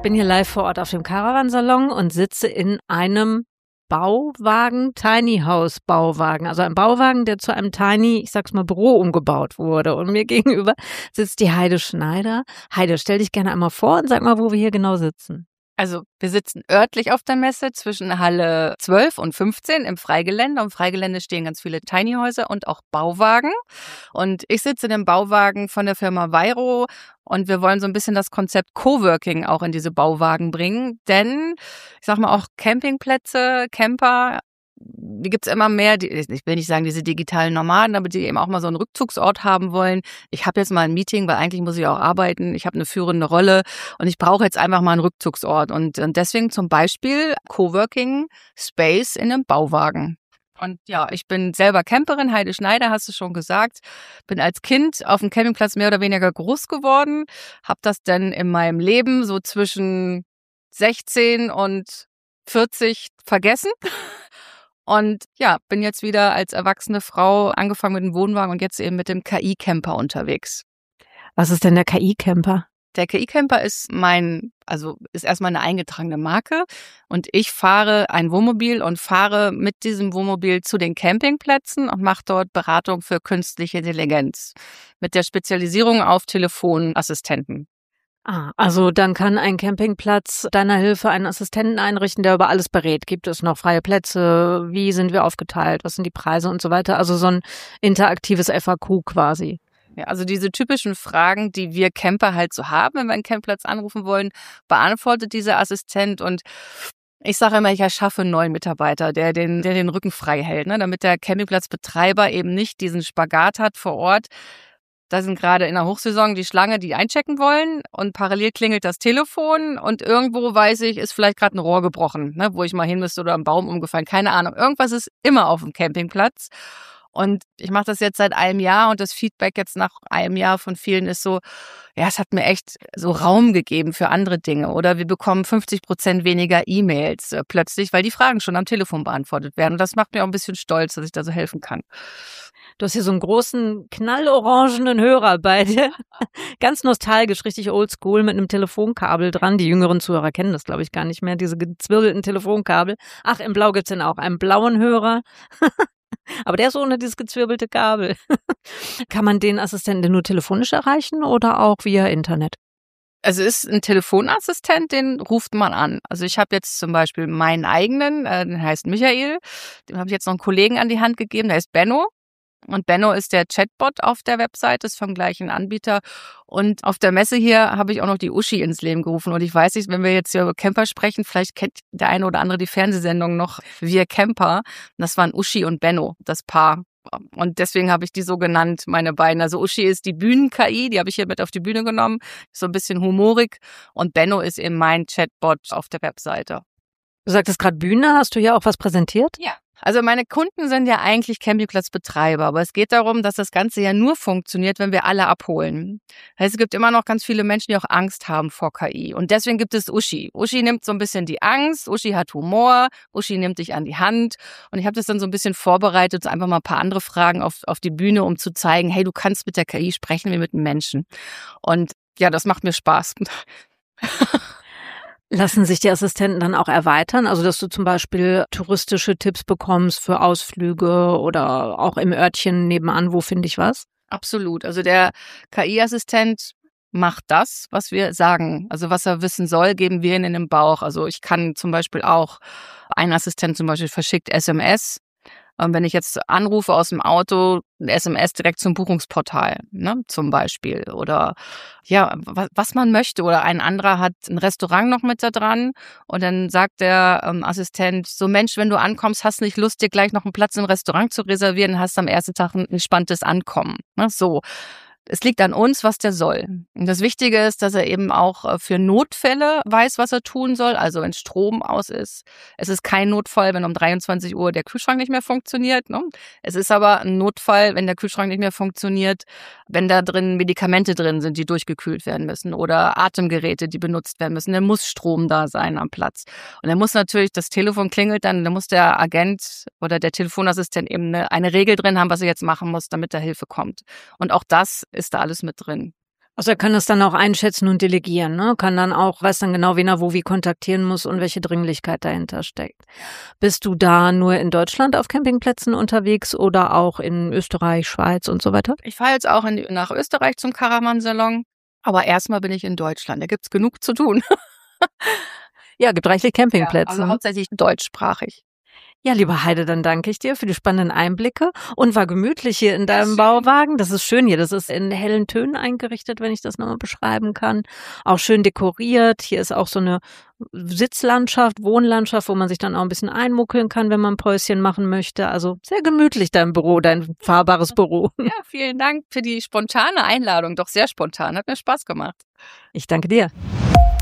bin hier live vor Ort auf dem Caravansalon und sitze in einem Bauwagen, Tiny House Bauwagen, also ein Bauwagen, der zu einem Tiny, ich sag's mal, Büro umgebaut wurde. Und mir gegenüber sitzt die Heide Schneider. Heide, stell dich gerne einmal vor und sag mal, wo wir hier genau sitzen. Also wir sitzen örtlich auf der Messe zwischen Halle 12 und 15 im Freigelände. Im Freigelände stehen ganz viele Tiny-Häuser und auch Bauwagen. Und ich sitze in dem Bauwagen von der Firma Vairo und wir wollen so ein bisschen das Konzept Coworking auch in diese Bauwagen bringen. Denn, ich sag mal, auch Campingplätze, Camper, die gibt's immer mehr, ich will nicht sagen diese digitalen Nomaden, aber die eben auch mal so einen Rückzugsort haben wollen. Ich habe jetzt mal ein Meeting, weil eigentlich muss ich auch arbeiten. Ich habe eine führende Rolle und ich brauche jetzt einfach mal einen Rückzugsort. Und deswegen zum Beispiel Coworking Space in einem Bauwagen. Und ja, ich bin selber Camperin, Heide Schneider, hast du schon gesagt. Bin als Kind auf dem Campingplatz mehr oder weniger groß geworden. Habe das dann in meinem Leben so zwischen 16 und 40 vergessen. Und ja, bin jetzt wieder als erwachsene Frau angefangen mit dem Wohnwagen und jetzt eben mit dem KI-Camper unterwegs. Was ist denn der KI-Camper? Der KI-Camper ist ist erstmal eine eingetragene Marke und ich fahre ein Wohnmobil und fahre mit diesem Wohnmobil zu den Campingplätzen und mache dort Beratung für künstliche Intelligenz mit der Spezialisierung auf Telefonassistenten. Also dann kann ein Campingplatz deiner Hilfe einen Assistenten einrichten, der über alles berät. Gibt es noch freie Plätze? Wie sind wir aufgeteilt? Was sind die Preise und so weiter? Also so ein interaktives FAQ quasi. Ja, also diese typischen Fragen, die wir Camper halt so haben, wenn wir einen Campingplatz anrufen wollen, beantwortet dieser Assistent. Und ich sage immer, ich erschaffe einen neuen Mitarbeiter, der den Rücken frei hält, ne, damit der Campingplatzbetreiber eben nicht diesen Spagat hat vor Ort. Da sind gerade in der Hochsaison die Schlange, die einchecken wollen und parallel klingelt das Telefon und irgendwo weiß ich, ist vielleicht gerade ein Rohr gebrochen, ne, wo ich mal hin müsste oder ein Baum umgefallen, keine Ahnung. Irgendwas ist immer auf dem Campingplatz und ich mache das jetzt seit einem Jahr und das Feedback jetzt nach einem Jahr von vielen ist so, ja, es hat mir echt so Raum gegeben für andere Dinge oder wir bekommen 50% weniger E-Mails plötzlich, weil die Fragen schon am Telefon beantwortet werden und das macht mir auch ein bisschen stolz, dass ich da so helfen kann. Du hast hier so einen großen, knallorangenen Hörer bei dir. Ganz nostalgisch, richtig oldschool mit einem Telefonkabel dran. Die jüngeren Zuhörer kennen das, glaube ich, gar nicht mehr, diese gezwirbelten Telefonkabel. Ach, in Blau gibt's den auch, einen blauen Hörer. Aber der ist ohne dieses gezwirbelte Kabel. Kann man den Assistenten nur telefonisch erreichen oder auch via Internet? Also ist ein Telefonassistent, den ruft man an. Also ich habe jetzt zum Beispiel meinen eigenen, den heißt Michael. Dem habe ich jetzt noch einen Kollegen an die Hand gegeben, der heißt Benno. Und Benno ist der Chatbot auf der Website, ist vom gleichen Anbieter. Und auf der Messe hier habe ich auch noch die Uschi ins Leben gerufen. Und ich weiß nicht, wenn wir jetzt hier über Camper sprechen, vielleicht kennt der eine oder andere die Fernsehsendung noch Wir Camper. Das waren Uschi und Benno, das Paar. Und deswegen habe ich die so genannt, meine beiden. Also Uschi ist die Bühnen-KI, die habe ich hier mit auf die Bühne genommen. Ist so ein bisschen humorig. Und Benno ist eben mein Chatbot auf der Webseite. Du sagtest gerade Bühne, hast du hier auch was präsentiert? Ja. Also meine Kunden sind ja eigentlich Campingplatzbetreiber, aber es geht darum, dass das Ganze ja nur funktioniert, wenn wir alle abholen. Das heißt, es gibt immer noch ganz viele Menschen, die auch Angst haben vor KI. Und deswegen gibt es Uschi. Uschi nimmt so ein bisschen die Angst, Uschi hat Humor, Uschi nimmt dich an die Hand. Und ich habe das dann so ein bisschen vorbereitet, so einfach mal ein paar andere Fragen auf die Bühne, um zu zeigen, hey, du kannst mit der KI sprechen wie mit einem Menschen. Und ja, das macht mir Spaß. Lassen sich die Assistenten dann auch erweitern? Also, dass du zum Beispiel touristische Tipps bekommst für Ausflüge oder auch im Örtchen nebenan, wo finde ich was? Absolut. Also der KI-Assistent macht das, was wir sagen. Also was er wissen soll, geben wir ihm in den Bauch. Also ich kann zum Beispiel auch, ein Assistent zum Beispiel verschickt SMS. Wenn ich jetzt anrufe aus dem Auto, ein SMS direkt zum Buchungsportal, ne, zum Beispiel. Oder ja, was man möchte. Oder ein anderer hat ein Restaurant noch mit da dran und dann sagt der Assistent, so Mensch, wenn du ankommst, hast du nicht Lust, dir gleich noch einen Platz im Restaurant zu reservieren, hast am ersten Tag ein entspanntes Ankommen. Ne, so. Es liegt an uns, was der soll. Und das Wichtige ist, dass er eben auch für Notfälle weiß, was er tun soll. Also wenn Strom aus ist. Es ist kein Notfall, wenn um 23 Uhr der Kühlschrank nicht mehr funktioniert. Ne? Es ist aber ein Notfall, wenn der Kühlschrank nicht mehr funktioniert, wenn da drin Medikamente drin sind, die durchgekühlt werden müssen oder Atemgeräte, die benutzt werden müssen. Dann muss Strom da sein am Platz. Und dann muss natürlich, das Telefon klingelt dann muss der Agent oder der Telefonassistent eben eine Regel drin haben, was er jetzt machen muss, damit da Hilfe kommt. Und auch das ist da alles mit drin. Also er kann das dann auch einschätzen und delegieren, ne? Kann dann auch, weiß dann genau, wen er wo wie kontaktieren muss und welche Dringlichkeit dahinter steckt. Bist du da nur in Deutschland auf Campingplätzen unterwegs oder auch in Österreich, Schweiz und so weiter? Ich fahre jetzt auch nach Österreich zum Caravan-Salon, aber erstmal bin ich in Deutschland. Da gibt's genug zu tun. Ja, gibt reichlich Ja, Campingplätze. also hauptsächlich deutschsprachig. Ja, lieber Heide, dann danke ich dir für die spannenden Einblicke und war gemütlich hier in deinem schön. Bauwagen. Das ist schön hier. Das ist in hellen Tönen eingerichtet, wenn ich das nochmal beschreiben kann. Auch schön dekoriert. Hier ist auch so eine Sitzlandschaft, Wohnlandschaft, wo man sich dann auch ein bisschen einmuckeln kann, wenn man ein Päuschen machen möchte. Also sehr gemütlich dein Büro, dein fahrbares Büro. Ja, vielen Dank für die spontane Einladung. Doch sehr spontan. Hat mir Spaß gemacht. Ich danke dir.